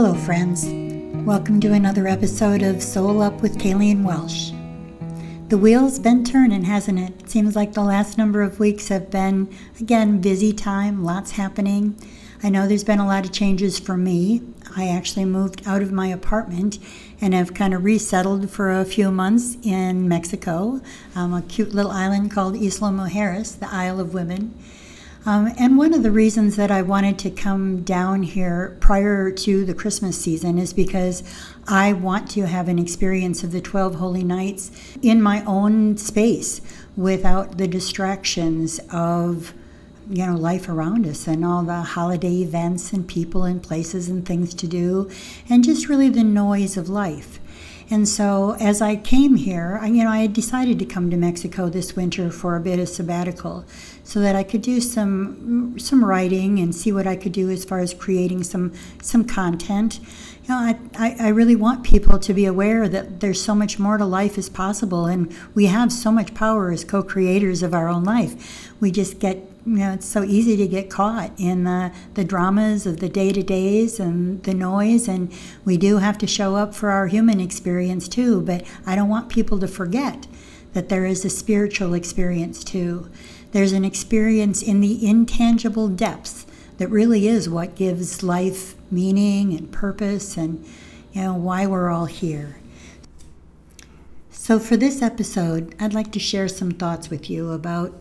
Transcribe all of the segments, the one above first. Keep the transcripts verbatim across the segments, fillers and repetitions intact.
Hello friends, welcome to another episode of Soul Up with Kayleen Welsh. The wheel's been turning, hasn't it? It seems like the last number of weeks have been, again, busy time, lots happening. I know there's been a lot of changes for me. I actually moved out of my apartment and have kind of resettled for a few months in Mexico, um, a cute little island called Isla Mujeres, the Isle of Women. Um, and one of the reasons that I wanted to come down here prior to the Christmas season is because I want to have an experience of the twelve Holy Nights in my own space without the distractions of, you know, life around us and all the holiday events and people and places and things to do and just really the noise of life. And so as I came here, I, you know, I had decided to come to Mexico this winter for a bit of sabbatical so that I could do some some writing and see what I could do as far as creating some some content. You know, I, I, I really want people to be aware that there's so much more to life as possible, and we have so much power as co-creators of our own life. We just get, you know, it's so easy to get caught in the, the dramas of the day-to-days and the noise, and we do have to show up for our human experience too, but I don't want people to forget that there is a spiritual experience too. There's an experience in the intangible depths that really is what gives life meaning and purpose and, you know, why we're all here. So for this episode, I'd like to share some thoughts with you about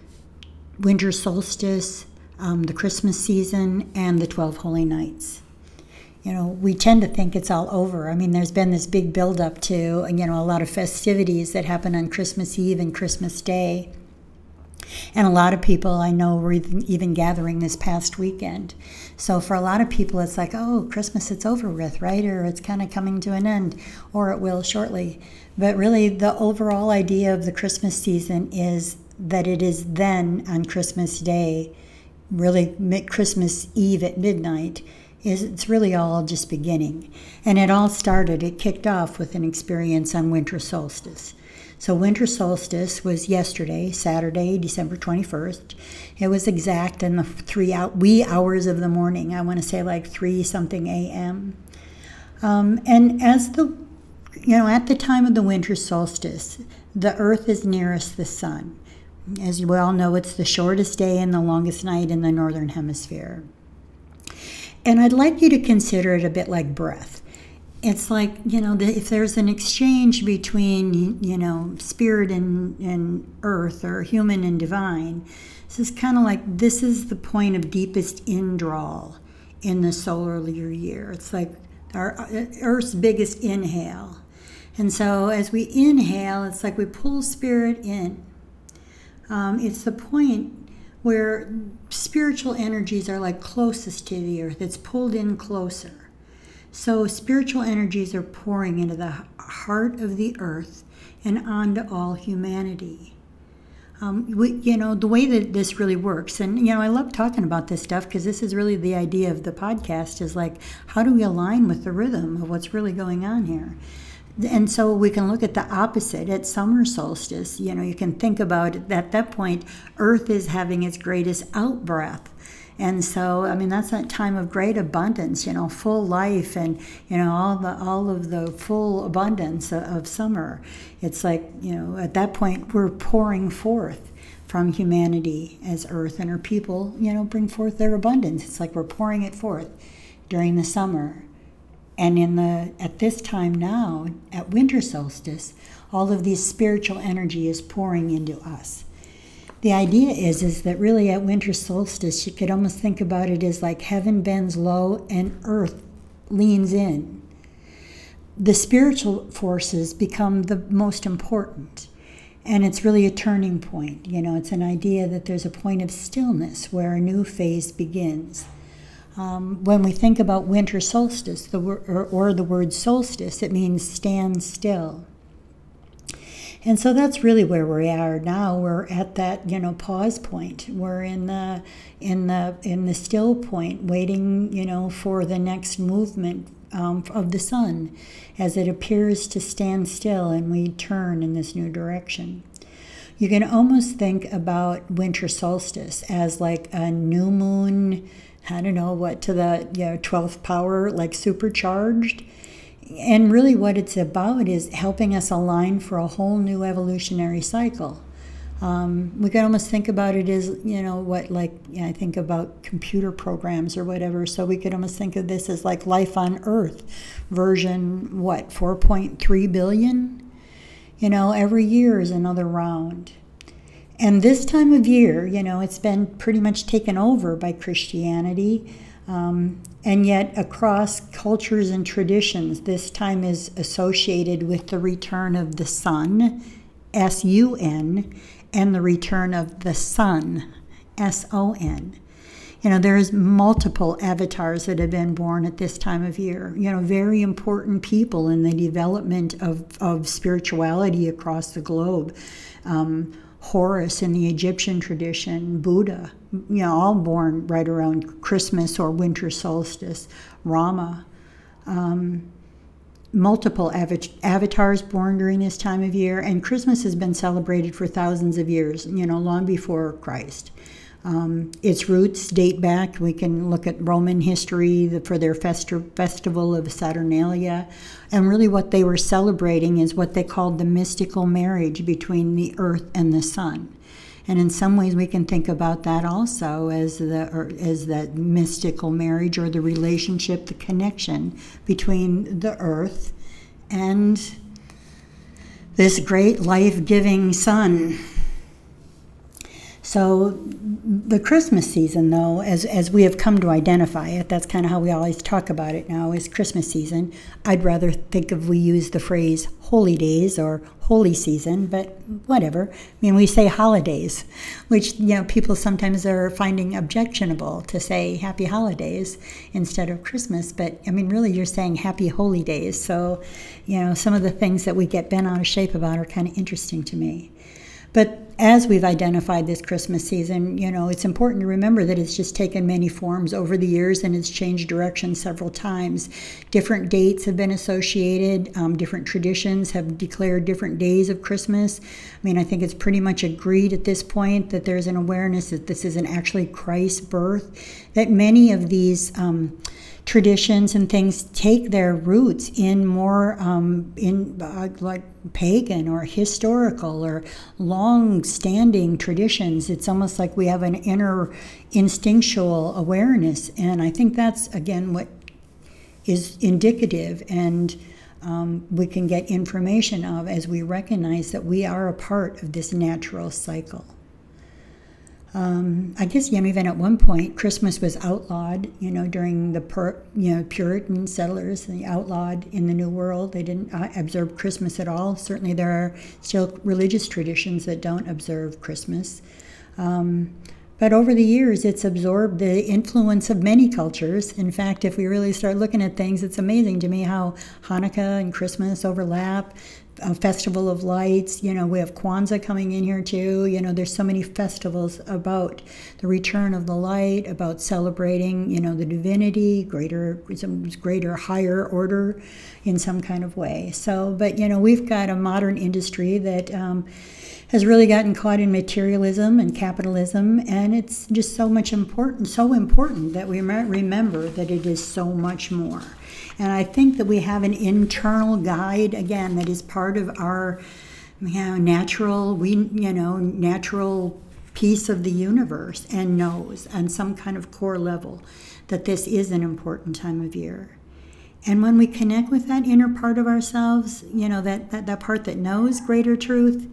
winter solstice, um, the Christmas season, and the twelve Holy Nights. You know, we tend to think it's all over. I mean, there's been this big buildup to, you know, a lot of festivities that happen on Christmas Eve and Christmas Day. And a lot of people I know were even gathering this past weekend. So for a lot of people, it's like, oh, Christmas, it's over with, right? Or it's kind of coming to an end, or it will shortly. But really, the overall idea of the Christmas season is that it is then on Christmas Day, really Christmas Eve at midnight, is it's really all just beginning. And it all started, it kicked off with an experience on winter solstice. So winter solstice was yesterday, Saturday, December twenty-first. It was exact in the three out, wee hours of the morning. I want to say like three something a.m. Um, and as the, you know, at the time of the winter solstice, the earth is nearest the sun. As you all know, it's the shortest day and the longest night in the northern hemisphere. And I'd like you to consider it a bit like breath. It's like, you know, if there's an exchange between, you know, spirit and, and earth, or human and divine, this is kind of like, this is the point of deepest indrawal in the solar year. It's like our Earth's biggest inhale. And so as we inhale, it's like we pull spirit in. Um, it's the point where spiritual energies are like closest to the earth. It's pulled in closer. So spiritual energies are pouring into the heart of the earth and onto all humanity. Um, we, you know, the way that this really works, and, you know, I love talking about this stuff because this is really the idea of the podcast, is like, how do we align with the rhythm of what's really going on here? And so we can look at the opposite at summer solstice. You know, you can think about it, at that point, Earth is having its greatest out-breath. And so, I mean, that's that time of great abundance, you know, full life and, you know, all the all of the full abundance of, of summer. It's like, you know, at that point, we're pouring forth from humanity as Earth, and our people, you know, bring forth their abundance. It's like we're pouring it forth during the summer. And in the at this time now, at winter solstice, all of these spiritual energy is pouring into us. The idea is, is that really at winter solstice, you could almost think about it as like heaven bends low and earth leans in. The spiritual forces become the most important. And it's really a turning point. You know, it's an idea that there's a point of stillness where a new phase begins. Um, when we think about winter solstice, the wor- or, or the word solstice, it means stand still. And so that's really where we are now. We're at that, you know, pause point. We're in the in the in the still point, waiting, you know, for the next movement um, of the sun, as it appears to stand still and we turn in this new direction. You can almost think about winter solstice as like a new moon I don't know what, to the you know twelfth power, like supercharged. And really what it's about is helping us align for a whole new evolutionary cycle. Um, we can almost think about it as, you know, what, like, you know, I think about computer programs or whatever. So we could almost think of this as like life on Earth, version, what, four point three billion? You know, every year is another round. And this time of year, you know, it's been pretty much taken over by Christianity. Um, and yet across cultures and traditions, this time is associated with the return of the sun, S U N, and the return of the sun, S O N. You know, there's multiple avatars that have been born at this time of year. You know, very important people in the development of, of spirituality across the globe. Um, Horus in the Egyptian tradition, Buddha, you know, all born right around Christmas or winter solstice, Rama. Um, multiple avatars born during this time of year, and Christmas has been celebrated for thousands of years, you know, long before Christ. Um, its roots date back, we can look at Roman history for their festi- festival of Saturnalia, and really what they were celebrating is what they called the mystical marriage between the earth and the sun. And in some ways we can think about that also as the or as that mystical marriage, or the relationship, the connection between the earth and this great life-giving sun. So the Christmas season, though, as as we have come to identify it, that's kind of how we always talk about it now, is Christmas season. I'd rather think of we use the phrase holy days or holy season, but whatever. I mean, we say holidays, which, you know, people sometimes are finding objectionable to say happy holidays instead of Christmas. But, I mean, really, you're saying happy holy days. So, you know, some of the things that we get bent out of shape about are kind of interesting to me. But as we've identified this Christmas season, you know, it's important to remember that it's just taken many forms over the years, and it's changed direction several times. Different dates have been associated. Um, different traditions have declared different days of Christmas. I mean, I think it's pretty much agreed at this point that there's an awareness that this isn't actually Christ's birth, that many of these um, traditions and things take their roots in more um, in uh, like pagan or historical or long-standing traditions. It's almost like we have an inner instinctual awareness, and I think that's again what is indicative, and um, we can get information of as we recognize that we are a part of this natural cycle. Um, I guess, you know, even at one point, Christmas was outlawed, you know, during the per, you know Puritan settlers, the outlawed in the New World. They didn't uh, observe Christmas at all. Certainly there are still religious traditions that don't observe Christmas. Um, but over the years, it's absorbed the influence of many cultures. In fact, if we really start looking at things, it's amazing to me how Hanukkah and Christmas overlap. A festival of lights, you know, we have Kwanzaa coming in here too. You know, there's so many festivals about the return of the light, about celebrating, you know, the divinity, greater, some greater, higher order in some kind of way. So, but, you know, we've got a modern industry that um, has really gotten caught in materialism and capitalism, and it's just so much important, so important that we remember that it is so much more. And I think that we have an internal guide, again, that is part of our, you know, natural, we, you know, natural piece of the universe, and knows on some kind of core level that this is an important time of year. And when we connect with that inner part of ourselves, you know, that, that, that part that knows greater truth,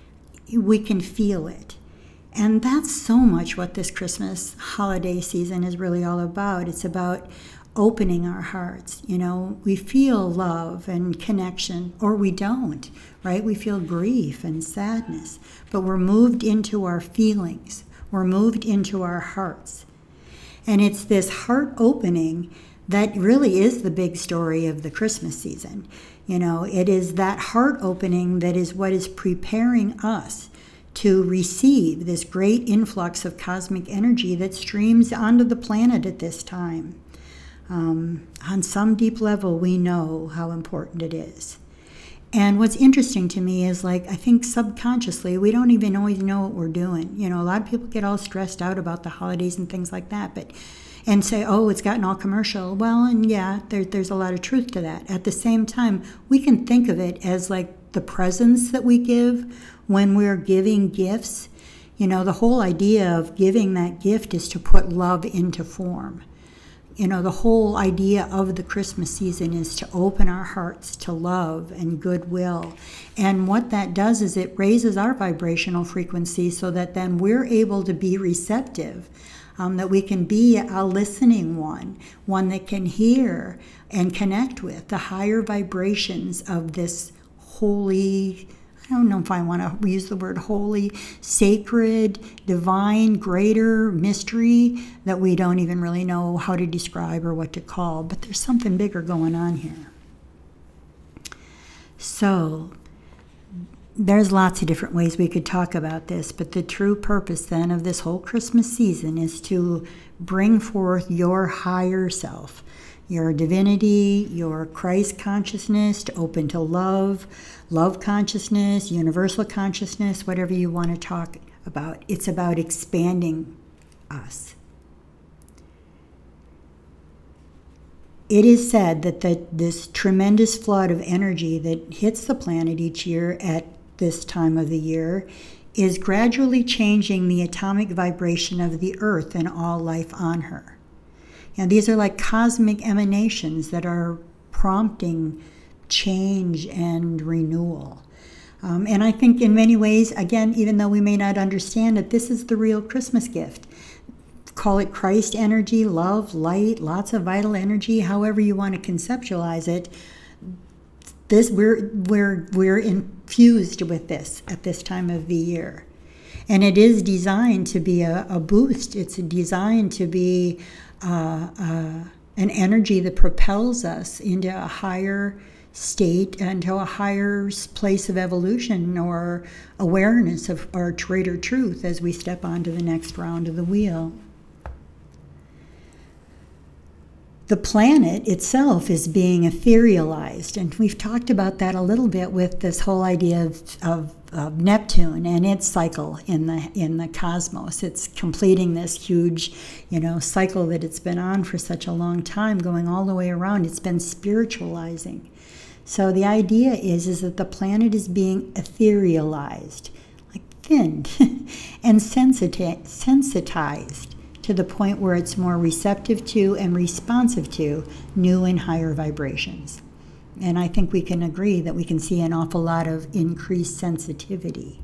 we can feel it. And that's so much what this Christmas holiday season is really all about. It's about opening our hearts. You know, we feel love and connection, or we don't, right? We feel grief and sadness, but we're moved into our feelings. We're moved into our hearts. And it's this heart opening that really is the big story of the Christmas season. You know, it is that heart opening that is what is preparing us to receive this great influx of cosmic energy that streams onto the planet at this time. Um, on some deep level, we know how important it is. And what's interesting to me is, like, I think subconsciously, we don't even always know what we're doing. You know, a lot of people get all stressed out about the holidays and things like that, but and say, oh, it's gotten all commercial. Well, and yeah, there, there's a lot of truth to that. At the same time, we can think of it as like the presents that we give when we're giving gifts. You know, the whole idea of giving that gift is to put love into form. You know, the whole idea of the Christmas season is to open our hearts to love and goodwill. And what that does is it raises our vibrational frequency so that then we're able to be receptive, um, that we can be a listening one, one that can hear and connect with the higher vibrations of this holy, I don't know if I want to use the word holy, sacred, divine, greater mystery that we don't even really know how to describe or what to call, but there's something bigger going on here. So there's lots of different ways we could talk about this, but the true purpose then of this whole Christmas season is to bring forth your higher self, your divinity, your Christ consciousness, to open to love, love consciousness, universal consciousness, whatever you want to talk about. It's about expanding us. It is said that the, this tremendous flood of energy that hits the planet each year at this time of the year is gradually changing the atomic vibration of the earth and all life on her. And these are like cosmic emanations that are prompting change and renewal. Um, and I think in many ways, again, even though we may not understand it, this is the real Christmas gift. Call it Christ energy, love, light, lots of vital energy, however you want to conceptualize it. This we're we're we're infused with this at this time of the year. And it is designed to be a, a boost. It's designed to be uh, uh, an energy that propels us into a higher state, into a higher place of evolution or awareness of our greater truth as we step onto the next round of the wheel. The planet itself is being etherealized, and we've talked about that a little bit with this whole idea of, of, of Neptune and its cycle in the in the cosmos. It's completing this huge, you know, cycle that it's been on for such a long time, going all the way around. It's been spiritualizing. So the idea is is that the planet is being etherealized, like thinned, and sensita- sensitized. to the point where it's more receptive to and responsive to new and higher vibrations. And I think we can agree that we can see an awful lot of increased sensitivity.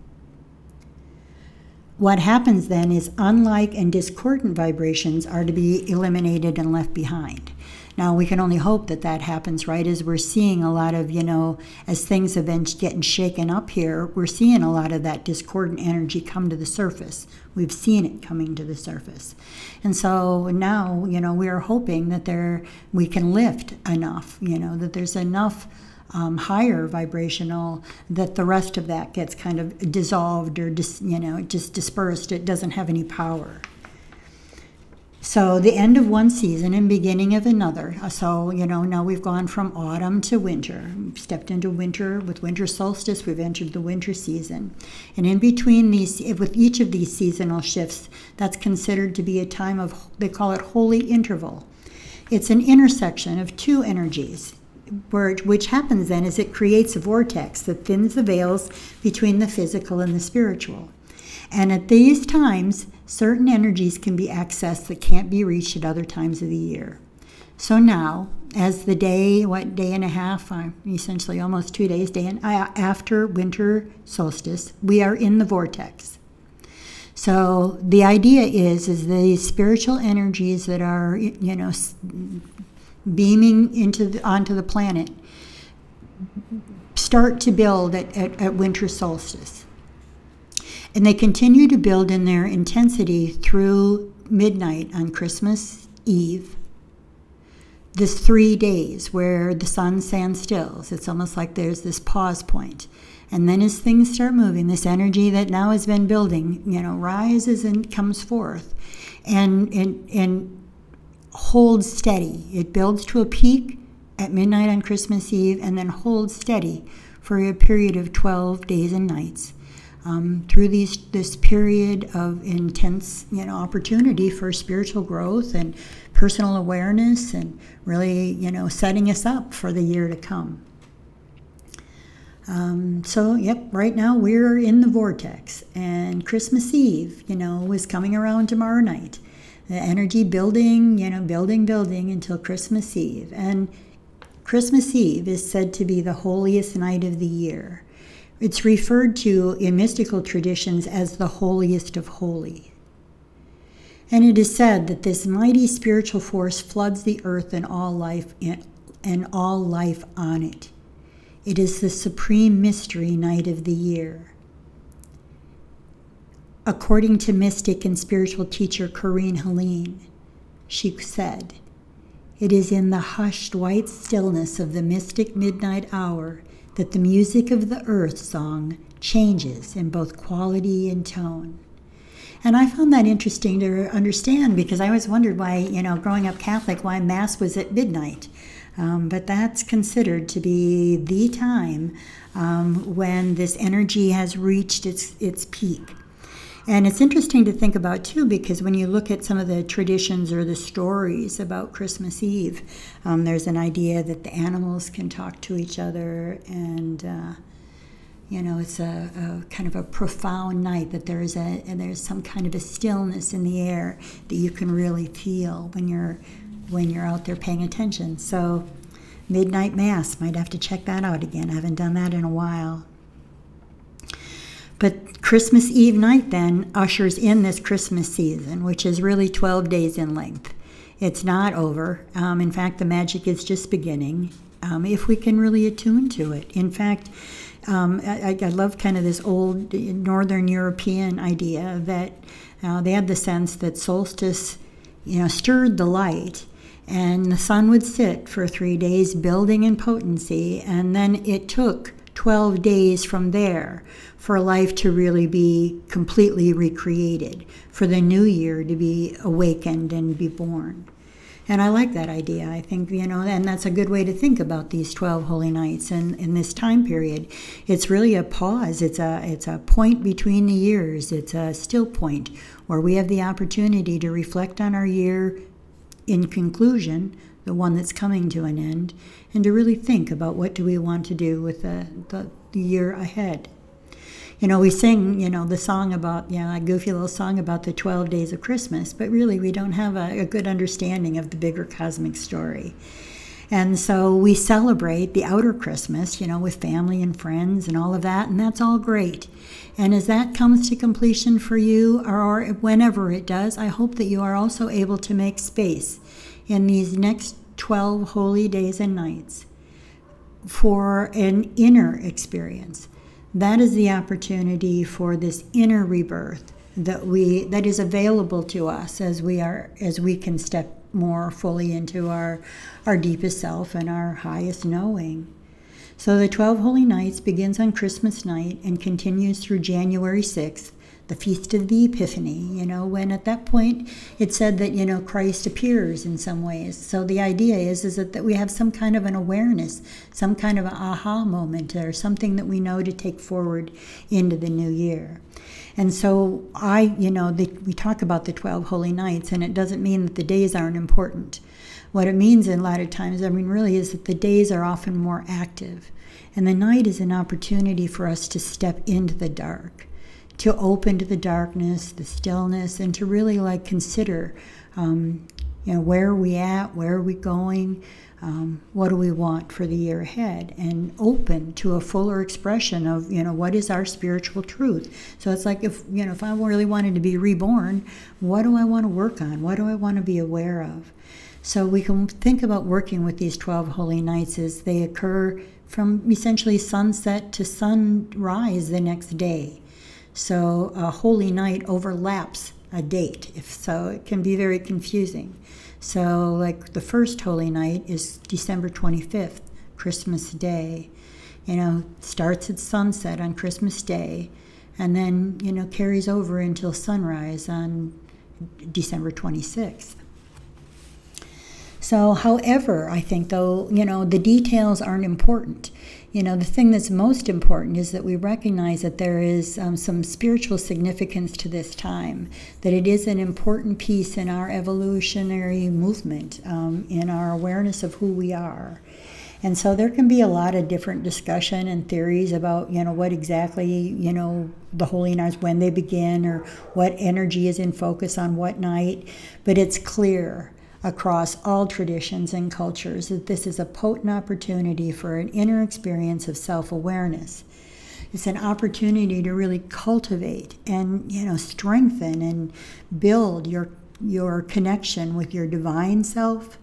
What happens then is unlike and discordant vibrations are to be eliminated and left behind. Now, we can only hope that that happens, right, as we're seeing a lot of, you know, as things have been getting shaken up here, we're seeing a lot of that discordant energy come to the surface. We've seen it coming to the surface. And so now, you know, we are hoping that there we can lift enough, you know, that there's enough um, higher vibrational that the rest of that gets kind of dissolved or, dis, you know, just dispersed. It doesn't have any power. So the end of one season and beginning of another. So, you know, now we've gone from autumn to winter. We've stepped into winter. With winter solstice, we've entered the winter season. And in between these, with each of these seasonal shifts, that's considered to be a time of, they call it holy interval. It's an intersection of two energies, where, which happens then is it creates a vortex that thins the veils between the physical and the spiritual. And at these times, certain energies can be accessed that can't be reached at other times of the year. So now, as the day, what, day and a half, uh, essentially almost two days, day and, uh, after winter solstice, we are in the vortex. So the idea is, is the spiritual energies that are, you know, beaming into the, onto the planet start to build at, at, at winter solstice. And they continue to build in their intensity through midnight on Christmas Eve. This three days where the sun stands still. It's almost like there's this pause point. And then as things start moving, this energy that now has been building, you know, rises and comes forth and, and, and holds steady. It builds to a peak at midnight on Christmas Eve and then holds steady for a period of twelve days and nights. um, through these this period of intense, you know, opportunity for spiritual growth and personal awareness, and really, you know, setting us up for the year to come. Um, so, yep, right now we're in the vortex, and Christmas Eve, you know, is coming around tomorrow night. The energy building, you know, building, building until Christmas Eve. And Christmas Eve is said to be the holiest night of the year. It's referred to in mystical traditions as the holiest of holy. And it is said that this mighty spiritual force floods the earth and all life in, and all life on it. It is the supreme mystery night of the year. According to mystic and spiritual teacher Corinne Helene, she said, "It is in the hushed white stillness of the mystic midnight hour that the music of the earth song changes in both quality and tone." And I found that interesting to understand, because I always wondered why, you know, growing up Catholic, why Mass was at midnight. Um, but that's considered to be the time um, when this energy has reached its its peak. And it's interesting to think about, too, because when you look at some of the traditions or the stories about Christmas Eve, um, there's an idea that the animals can talk to each other, and, uh, you know, it's a, a kind of a profound night, that there's a and there's some kind of a stillness in the air that you can really feel when you're when you're out there paying attention. So midnight Mass, might have to check that out again. I haven't done that in a while. But Christmas Eve night then ushers in this Christmas season, which is really twelve days in length. It's not over. Um, in fact, the magic is just beginning, um, if we can really attune to it. In fact, um, I, I love kind of this old Northern European idea that uh, they had the sense that solstice, you know, stirred the light, and the sun would sit for three days building in potency, and then it took twelve days from there for life to really be completely recreated, for the new year to be awakened and be born. And I like that idea. I think, you know, and that's a good way to think about these twelve holy nights and in this time period. It's really a pause. It's a it's a point between the years. It's a still point where we have the opportunity to reflect on our year in conclusion, the one that's coming to an end, and to really think about what do we want to do with the, the, the year ahead. You know, we sing, you know, the song about, you know, a goofy little song about the twelve days of Christmas, but really we don't have a, a good understanding of the bigger cosmic story. And so we celebrate the outer Christmas, you know, with family and friends and all of that, and that's all great. And as that comes to completion for you, or whenever it does, I hope that you are also able to make space in these next twelve holy days and nights for an inner experience. That is the opportunity for this inner rebirth that we that is available to us as we are as we can step more fully into our our deepest self and our highest knowing. So the twelve Holy Nights begins on Christmas night and continues through January sixth, the Feast of the Epiphany, you know, when at that point it's said that, you know, Christ appears in some ways. So the idea is, is that, that we have some kind of an awareness, some kind of an aha moment, or something that we know to take forward into the new year. And so I, you know, the, we talk about the twelve Holy Nights, and it doesn't mean that the days aren't important. What it means in a lot of times, I mean, really is that the days are often more active. And the night is an opportunity for us to step into the dark, to open to the darkness, the stillness, and to really like consider, um, you know, where are we at, where are we going, um, what do we want for the year ahead, and open to a fuller expression of, you know, what is our spiritual truth. So it's like, if, you know, if I really wanted to be reborn, what do I want to work on? What do I want to be aware of? So we can think about working with these twelve holy nights as they occur from essentially sunset to sunrise the next day. So a holy night overlaps a date, if so it can be very confusing. So like the first holy night is December twenty-fifth, Christmas Day. You know, starts at sunset on Christmas Day, and then, you know, carries over until sunrise on December twenty-sixth. So, however, I think though, you know, the details aren't important. You know, the thing that's most important is that we recognize that there is um, some spiritual significance to this time, that it is an important piece in our evolutionary movement, um, in our awareness of who we are. And so there can be a lot of different discussion and theories about, you know, what exactly, you know, the holy nights, when they begin, or what energy is in focus on what night. But it's clear across all traditions and cultures that this is a potent opportunity for an inner experience of self-awareness. It's an opportunity to really cultivate and, you know, strengthen and build your your connection with your divine self,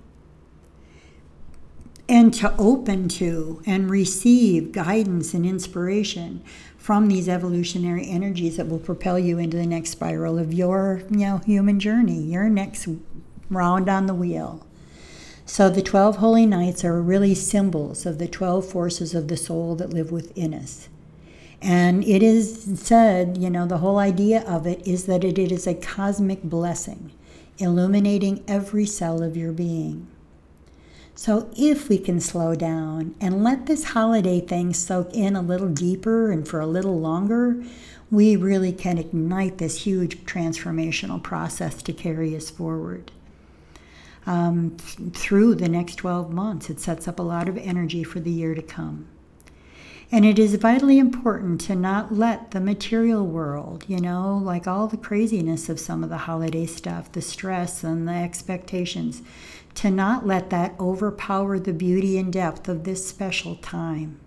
and to open to and receive guidance and inspiration from these evolutionary energies that will propel you into the next spiral of your, you know, human journey, your next round on the wheel. So the twelve holy nights are really symbols of the twelve forces of the soul that live within us. And it is said, you know, the whole idea of it is that it is a cosmic blessing, illuminating every cell of your being. So if we can slow down and let this holiday thing soak in a little deeper and for a little longer, we really can ignite this huge transformational process to carry us forward. Um, th- through the next twelve months, it sets up a lot of energy for the year to come. And it is vitally important to not let the material world, you know, like all the craziness of some of the holiday stuff, the stress and the expectations, to not let that overpower the beauty and depth of this special time.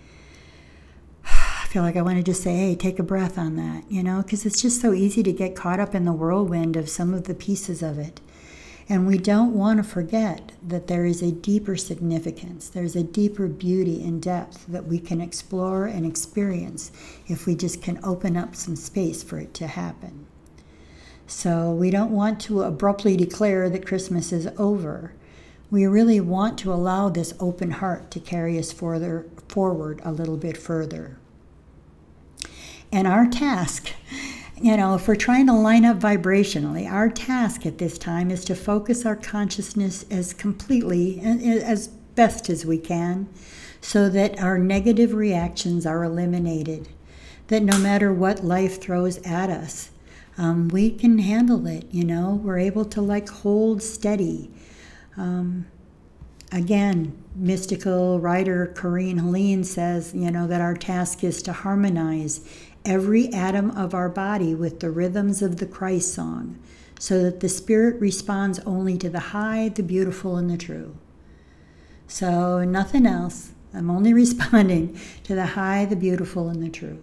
I feel like I want to just say, hey, take a breath on that, you know, because it's just so easy to get caught up in the whirlwind of some of the pieces of it. And we don't want to forget that there is a deeper significance, there's a deeper beauty and depth that we can explore and experience if we just can open up some space for it to happen. So we don't want to abruptly declare that Christmas is over. We really want to allow this open heart to carry us further forward a little bit further. And our task, you know, if we're trying to line up vibrationally, our task at this time is to focus our consciousness as completely, as best as we can, so that our negative reactions are eliminated, that no matter what life throws at us, um, we can handle it, you know, we're able to like hold steady. Um, again, mystical writer Corinne Helene says, you know, that our task is to harmonize every atom of our body with the rhythms of the Christ song, so that the spirit responds only to the high, the beautiful, and the true. So nothing else. I'm only responding to the high, the beautiful, and the true.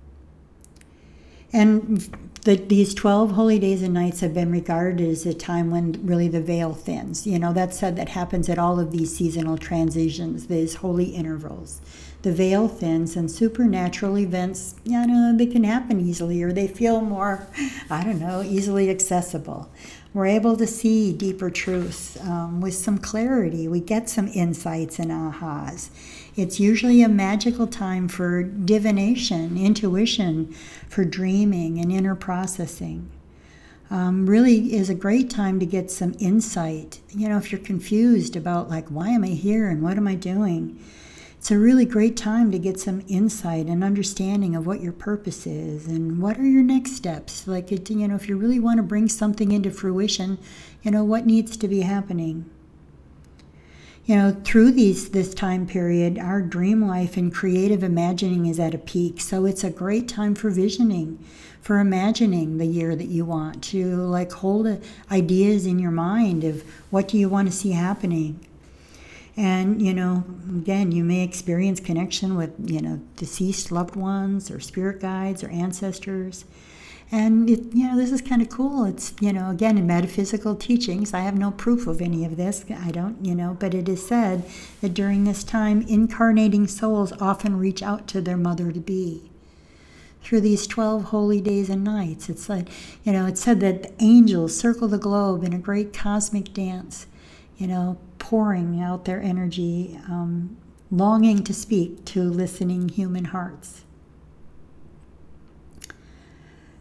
And the, these twelve holy days and nights have been regarded as a time when really the veil thins. You know, that's said that happens at all of these seasonal transitions, these holy intervals. The veil thins and supernatural events, you know, they can happen easily, or they feel more, I don't know, easily accessible. We're able to see deeper truths um, with some clarity. We get some insights and ahas. It's usually a magical time for divination, intuition, for dreaming and inner processing. Um, really is a great time to get some insight. You know, if you're confused about like, why am I here and what am I doing? It's a really great time to get some insight and understanding of what your purpose is and what are your next steps. Like, it, you know, if you really want to bring something into fruition, you know, what needs to be happening. You know, through these this time period, our dream life and creative imagining is at a peak. So it's a great time for visioning, for imagining the year that you want, to like hold a, ideas in your mind of what do you want to see happening. And, you know, again, you may experience connection with, you know, deceased loved ones or spirit guides or ancestors. And, it, you know, this is kind of cool. It's, you know, again, in metaphysical teachings, I have no proof of any of this. I don't, you know, but it is said that during this time, incarnating souls often reach out to their mother-to-be. Through these twelve holy days and nights, it's like, you know, it's said that the angels circle the globe in a great cosmic dance, you know, pouring out their energy, um, longing to speak to listening human hearts.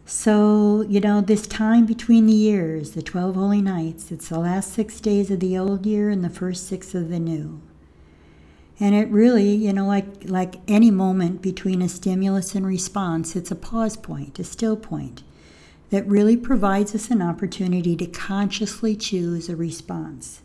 So, you know, this time between the years, the twelve holy nights, it's the last six days of the old year and the first six of the new. And it really, you know, like like any moment between a stimulus and response, it's a pause point, a still point, that really provides us an opportunity to consciously choose a response.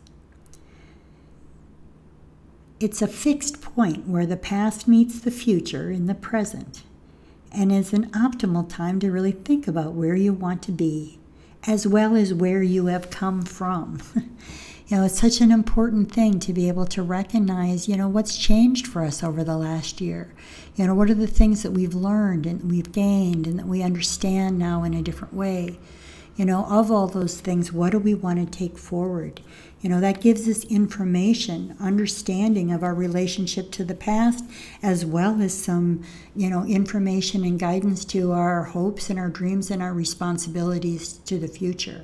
It's a fixed point where the past meets the future in the present, and is an optimal time to really think about where you want to be, as well as where you have come from. You know, it's such an important thing to be able to recognize, you know, what's changed for us over the last year. You know, what are the things that we've learned and we've gained and that we understand now in a different way? You know, of all those things, what do we want to take forward? You know, that gives us information, understanding of our relationship to the past, as well as some, you know, information and guidance to our hopes and our dreams and our responsibilities to the future.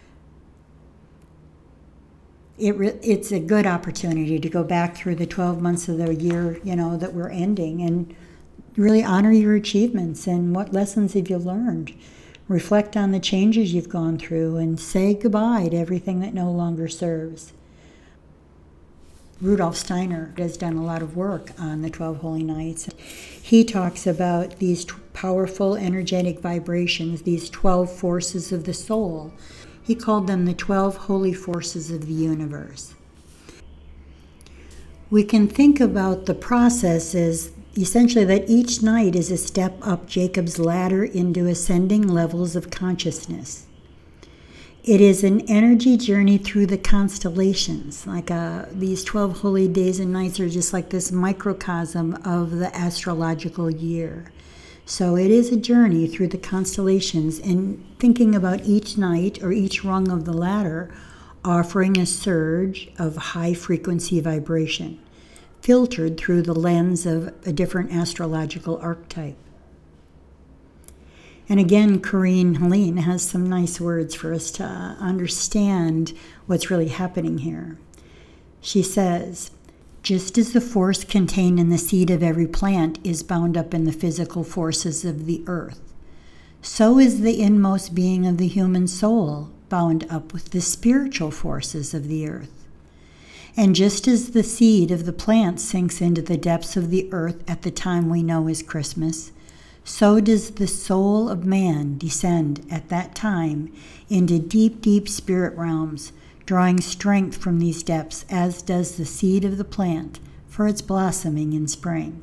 It re- it's a good opportunity to go back through the twelve months of the year, you know, that we're ending, and really honor your achievements and what lessons have you learned. Reflect on the changes you've gone through and say goodbye to everything that no longer serves. Rudolf Steiner has done a lot of work on the twelve Holy Nights. He talks about these t- powerful energetic vibrations, these twelve forces of the soul. He called them the twelve holy forces of the universe. We can think about the process as essentially that each night is a step up Jacob's ladder into ascending levels of consciousness. It is an energy journey through the constellations. Like uh, these twelve holy days and nights are just like this microcosm of the astrological year. So it is a journey through the constellations, and thinking about each night or each rung of the ladder offering a surge of high frequency vibration, filtered through the lens of a different astrological archetype. And again, Corinne Helene has some nice words for us to understand what's really happening here. She says, just as the force contained in the seed of every plant is bound up in the physical forces of the earth, so is the inmost being of the human soul bound up with the spiritual forces of the earth. And just as the seed of the plant sinks into the depths of the earth at the time we know as Christmas, so does the soul of man descend at that time into deep, deep spirit realms, drawing strength from these depths, as does the seed of the plant for its blossoming in spring.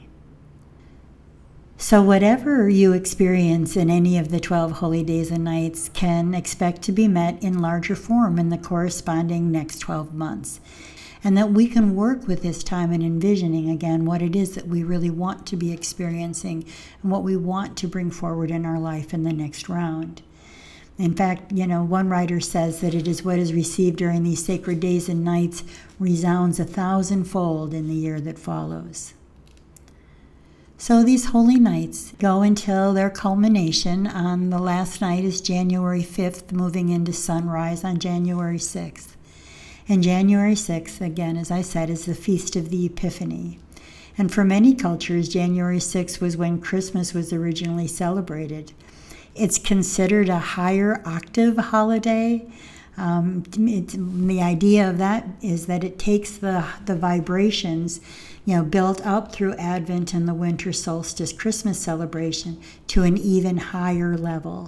So whatever you experience in any of the twelve holy days and nights can expect to be met in larger form in the corresponding next twelve months. And that we can work with this time in envisioning again what it is that we really want to be experiencing and what we want to bring forward in our life in the next round. In fact, you know, one writer says that it is what is received during these sacred days and nights resounds a thousandfold in the year that follows. So these holy nights go until their culmination on the last night is January fifth, moving into sunrise on January sixth. And January sixth, again, as I said, is the Feast of the Epiphany. And for many cultures, January sixth was when Christmas was originally celebrated. It's considered a higher octave holiday. Um, it, the idea of that is that it takes the the vibrations, you know, built up through Advent and the winter solstice Christmas celebration to an even higher level.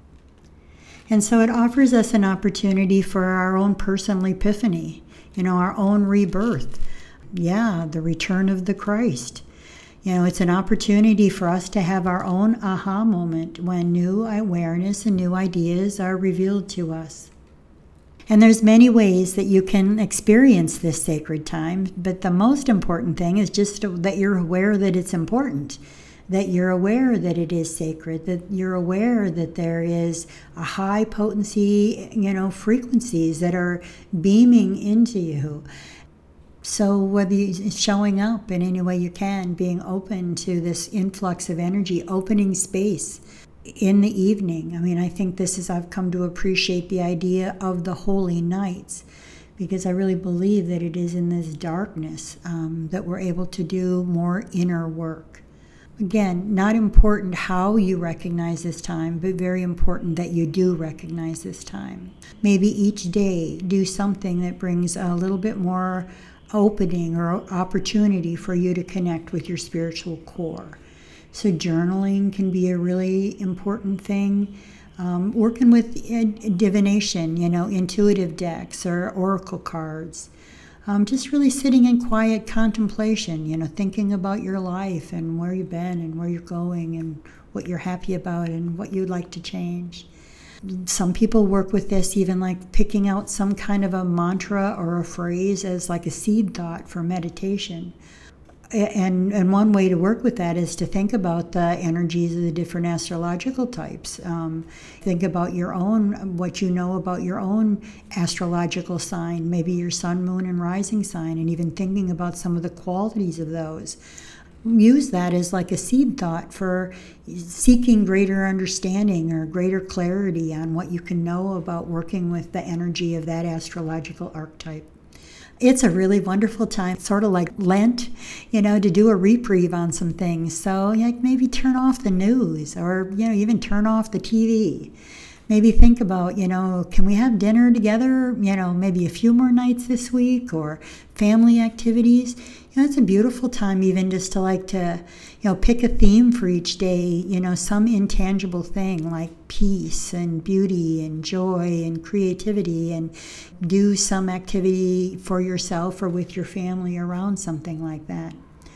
And so it offers us an opportunity for our own personal epiphany, you know, our own rebirth. Yeah, the return of the Christ. You know, it's an opportunity for us to have our own aha moment when new awareness and new ideas are revealed to us. And there's many ways that you can experience this sacred time, but the most important thing is just that you're aware that it's important, that you're aware that it is sacred, that you're aware that there is a high potency, you know, frequencies that are beaming into you. So whether you're showing up in any way you can, being open to this influx of energy, opening space in the evening. I mean, I think this is, I've come to appreciate the idea of the holy nights, because I really believe that it is in this darkness um, that we're able to do more inner work. Again, not important how you recognize this time, but very important that you do recognize this time. Maybe each day do something that brings a little bit more opening or opportunity for you to connect with your spiritual core. So journaling can be a really important thing. Um, working with uh, divination, you know, intuitive decks or oracle cards. Um, just really sitting in quiet contemplation, you know, thinking about your life and where you've been and where you're going and what you're happy about and what you'd like to change. Some people work with this even like picking out some kind of a mantra or a phrase as like a seed thought for meditation. And and one way to work with that is to think about the energies of the different astrological types. Um, think about your own, what you know about your own astrological sign, maybe your sun, moon, and rising sign, and even thinking about some of the qualities of those. Use that as like a seed thought for seeking greater understanding or greater clarity on what you can know about working with the energy of that astrological archetype. It's a really wonderful time, sort of like Lent, you know, to do a reprieve on some things. So like maybe turn off the news or, you know, even turn off the T V. Maybe think about, you know, can we have dinner together, you know, maybe a few more nights this week or family activities. You know, it's a beautiful time even just to like to, you know, pick a theme for each day, you know, some intangible thing like peace and beauty and joy and creativity, and do some activity for yourself or with your family around something like that.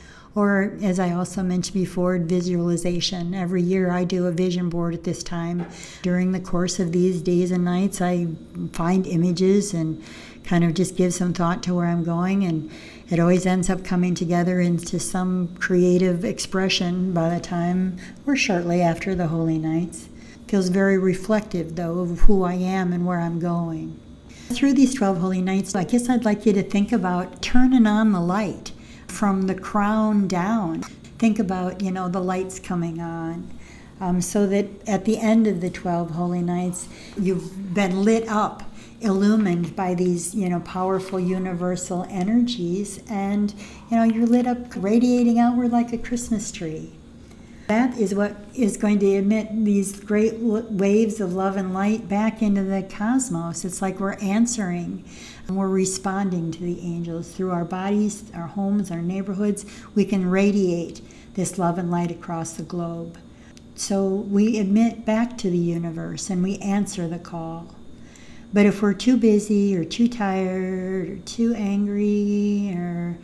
Or, as I also mentioned before, visualization. Every year I do a vision board at this time. During the course of these days and nights, I find images and kind of just give some thought to where I'm going, and it always ends up coming together into some creative expression by the time or shortly after the Holy Nights. Feels very reflective, though, of who I am and where I'm going. Through these twelve Holy Nights, I guess I'd like you to think about turning on the light from the crown down. Think about, you know, the lights coming on, um, so that at the end of the twelve Holy Nights, you've been lit up, illumined by these, you know, powerful universal energies, and, you know, you're lit up, radiating outward like a Christmas tree. That is what is going to emit these great waves of love and light back into the cosmos. It's like we're answering and we're responding to the angels through our bodies, our homes, our neighborhoods. We can radiate this love and light across the globe. So we emit back to the universe and we answer the call. But if we're too busy or too tired or too angry or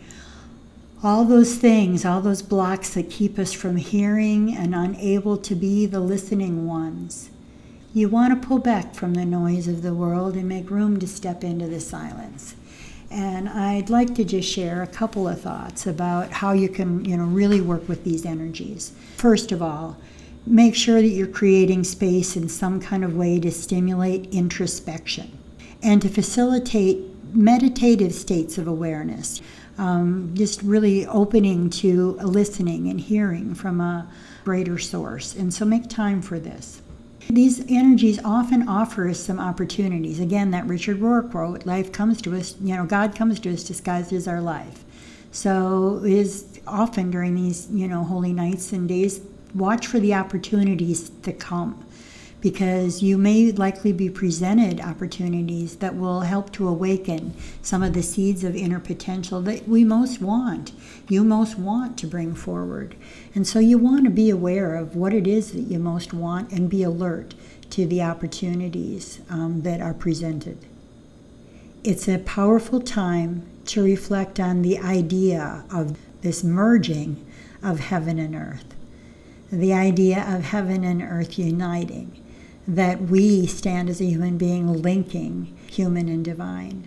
all those things, all those blocks that keep us from hearing and unable to be the listening ones, you want to pull back from the noise of the world and make room to step into the silence. And I'd like to just share a couple of thoughts about how you can, you know, really work with these energies. First of all, make sure that you're creating space in some kind of way to stimulate introspection and to facilitate meditative states of awareness. Um, just really opening to listening and hearing from a greater source. And so make time for this. These energies often offer us some opportunities. Again, that Richard Rohr quote, life comes to us, you know, God comes to us disguised as our life. So it is often during these, you know, holy nights and days, watch for the opportunities to come, because you may likely be presented opportunities that will help to awaken some of the seeds of inner potential that we most want, you most want to bring forward. And so you want to be aware of what it is that you most want and be alert to the opportunities um, that are presented. It's a powerful time to reflect on the idea of this merging of heaven and earth, the idea of heaven and earth uniting, that we stand as a human being linking human and divine.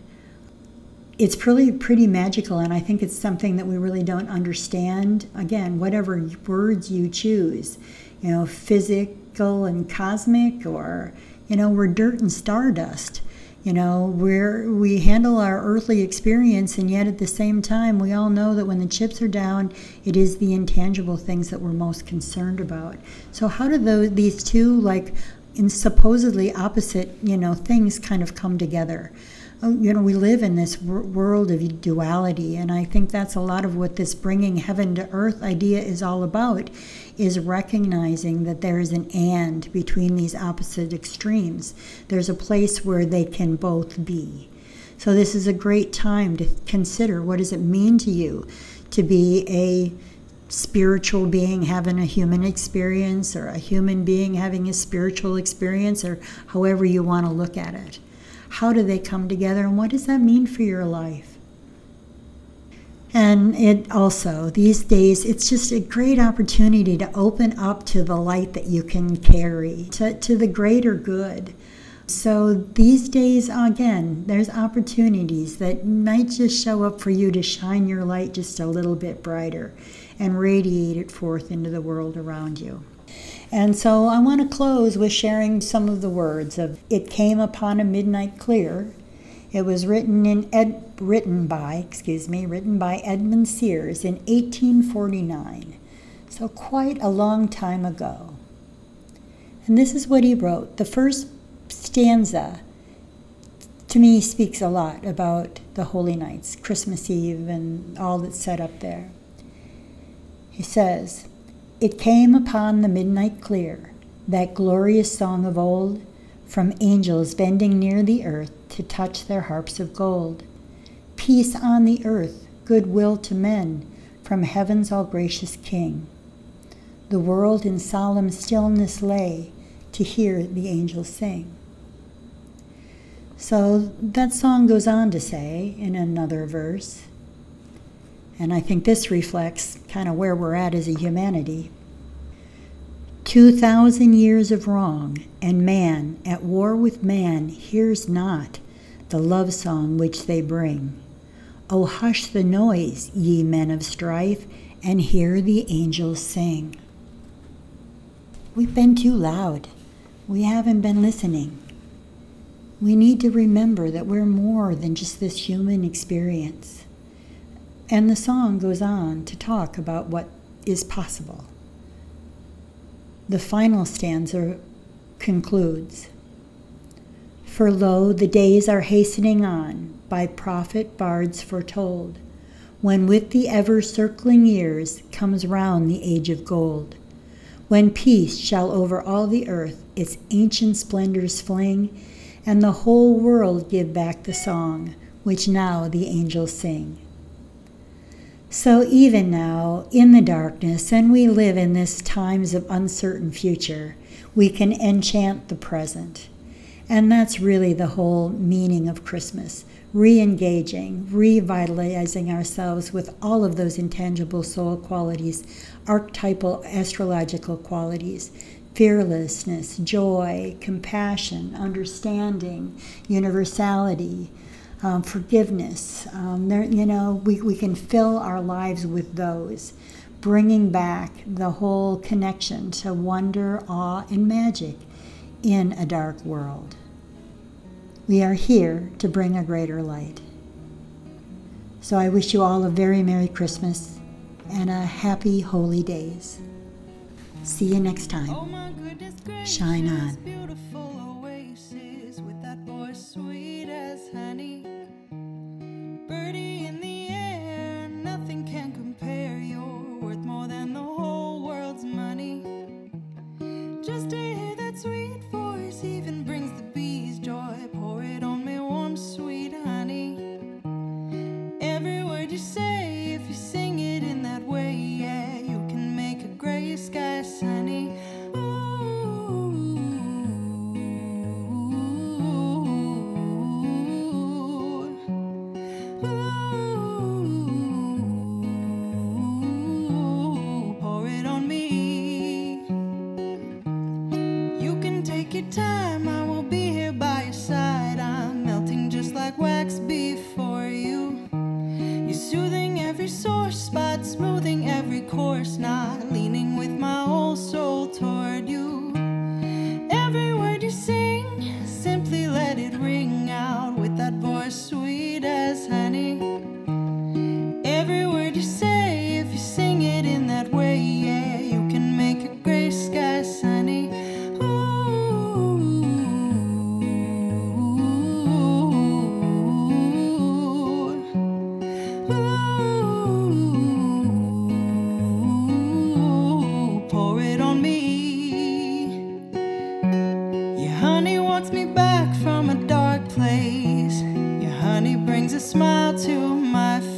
It's pretty, pretty magical, and I think it's something that we really don't understand. Again, whatever words you choose, you know, physical and cosmic, or, you know, we're dirt and stardust. You know, we're, we handle our earthly experience, and yet at the same time, we all know that when the chips are down, it is the intangible things that we're most concerned about. So how do those, these two, like, in supposedly opposite, you know, things kind of come together? you know, we live in this wor- world of duality, and I think that's a lot of what this bringing heaven to earth idea is all about, is recognizing that there is an and between these opposite extremes. There's a place where they can both be. So this is a great time to consider, what does it mean to you to be a spiritual being having a human experience, or a human being having a spiritual experience, or however you want to look at it. How do they come together, and what does that mean for your life? And it also, these days, it's just a great opportunity to open up to the light that you can carry, to, to the greater good. So these days, again, there's opportunities that might just show up for you to shine your light just a little bit brighter and radiate it forth into the world around you. And so I want to close with sharing some of the words of "It Came Upon a Midnight Clear." It was written in Ed, written by, excuse me, written by Edmund Sears in eighteen forty-nine. So quite a long time ago. And this is what he wrote. The first stanza, to me, speaks a lot about the Holy Nights, Christmas Eve, and all that's set up there. He says, "It came upon the midnight clear, that glorious song of old, from angels bending near the earth to touch their harps of gold. Peace on the earth, goodwill to men, from heaven's all-gracious King. The world in solemn stillness lay, to hear the angels sing." So that song goes on to say in another verse, and I think this reflects kind of where we're at as a humanity. Two thousand years of wrong, and man at war with man hears not the love song which they bring. Oh, hush the noise, ye men of strife, and hear the angels sing. We've been too loud. We haven't been listening. We need to remember that we're more than just this human experience. And the song goes on to talk about what is possible. The final stanza concludes, "For lo, the days are hastening on, by prophet bards foretold, when with the ever-circling years comes round the age of gold, when peace shall over all the earth its ancient splendors fling, and the whole world give back the song which now the angels sing." So even now, in the darkness, and we live in this times of uncertain future, we can enchant the present. And that's really the whole meaning of Christmas, re-engaging, revitalizing ourselves with all of those intangible soul qualities, archetypal astrological qualities, fearlessness, joy, compassion, understanding, universality, Um, forgiveness. Um, there, you know, we, we can fill our lives with those, bringing back the whole connection to wonder, awe, and magic in a dark world. We are here to bring a greater light. So I wish you all a very Merry Christmas and a happy holy days. See you next time. Oh my goodness gracious, Shine on. beautiful oasis with that voice sweet as honey. Birdie in the air, nothing can compare. You're worth more than the whole world's money. Just to hear that sweet voice even brings the bees joy. Pour it on me warm, sweet honey. Every word you say, if you sing it in that way, yeah, you can make a gray sky sunny. Pour it on me. You can take your time, I won't walks me back from a dark place. Your honey brings a smile to my face.